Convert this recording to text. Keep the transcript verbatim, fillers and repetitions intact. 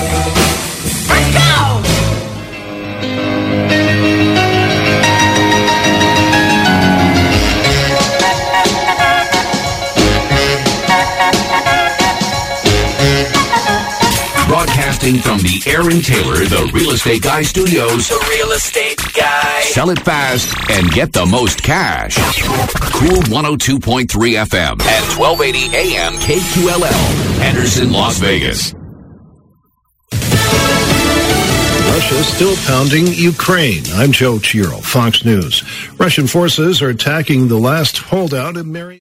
Broadcasting from the Aaron Taylor, the Real Estate Guy Studios. The Real Estate Guy. Sell it fast and get the most cash. Cool one oh two point three F M and twelve eighty A M K Q L L. Henderson, Las Vegas. Russia still pounding Ukraine. I'm Joe Chiro, Fox News. Russian forces are attacking the last holdout in Mary.